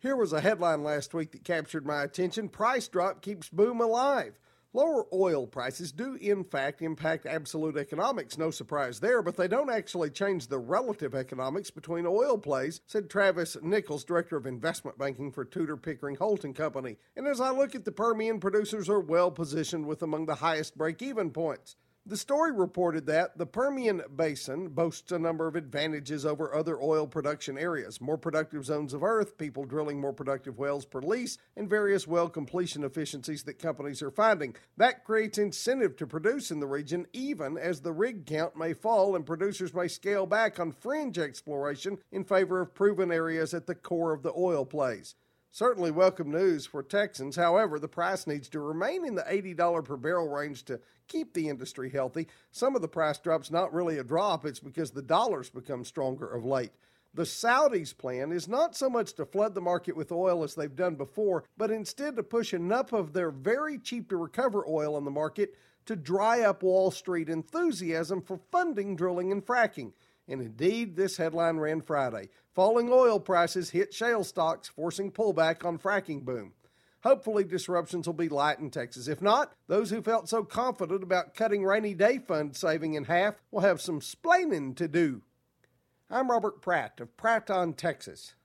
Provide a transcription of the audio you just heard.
Here was a headline last week that captured my attention. Price drop keeps boom alive. Lower oil prices do, in fact, impact absolute economics, no surprise there, but they don't actually change the relative economics between oil plays, said Travis Nichols, Director of Investment Banking for Tudor Pickering Holt & Company. And as I look at the Permian, producers are well positioned with among the highest break-even points. The story reported that the Permian Basin boasts a number of advantages over other oil production areas: more productive zones of earth, people drilling more productive wells per lease, and various well completion efficiencies that companies are finding. That creates incentive to produce in the region, even as the rig count may fall and producers may scale back on fringe exploration in favor of proven areas at the core of the oil plays. Certainly welcome news for Texans. However, the price needs to remain in the $80 per barrel range to keep the industry healthy. Some of the price drop's not really a drop. It's because the dollar's become stronger of late. The Saudis' plan is not so much to flood the market with oil as they've done before, but instead to push enough of their very cheap to recover oil on the market to dry up Wall Street enthusiasm for funding drilling and fracking. And indeed, this headline ran Friday. Falling oil prices hit shale stocks, forcing pullback on fracking boom. Hopefully, disruptions will be light in Texas. If not, those who felt so confident about cutting rainy day fund saving in half will have some splaining to do. I'm Robert Pratt of Pratt on Texas.